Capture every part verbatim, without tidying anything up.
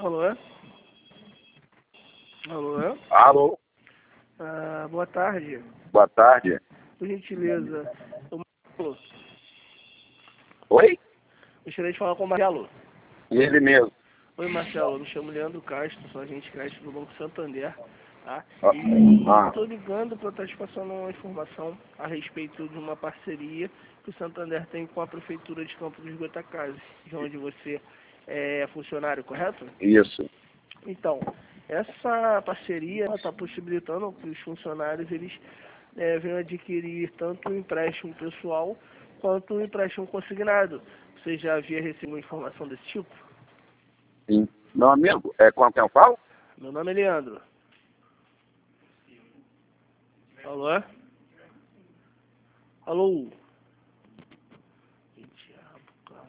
Alô, é? Alô, é? Alô, Ah, boa tarde. boa tarde. Por gentileza, o Marcelo. Oi? Gostaria de falar com o Marcelo. Ele mesmo. Oi, Marcelo. Eu me chamo Leandro Castro, sou agente crédito do Banco Santander, tá? Ah, E ah, estou ligando para estar te passando uma informação a respeito de uma parceria que o Santander tem com a Prefeitura de Campos dos Goytacazes, de onde você é funcionário, correto? isso. Então, essa parceria está possibilitando que os funcionários eles é, venham adquirir tanto um empréstimo pessoal quanto um empréstimo consignado. Você já havia recebido uma informação desse tipo? Sim. Meu amigo, é com quem eu falo? Meu nome é Leandro. Alô? Alô? Que diabo, cara.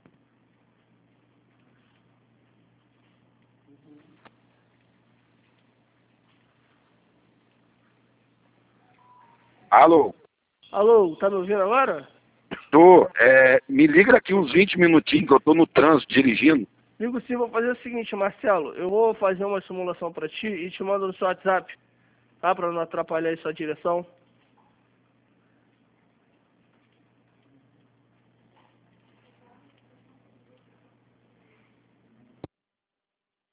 Alô, Alô, tá me ouvindo agora? tô, é, me liga daqui uns vinte minutinhos que eu tô no trânsito dirigindo. Amigo, sim, vou fazer o seguinte, Marcelo. Eu vou fazer uma simulação para ti e te mando no seu WhatsApp, tá? Para não atrapalhar aí sua direção.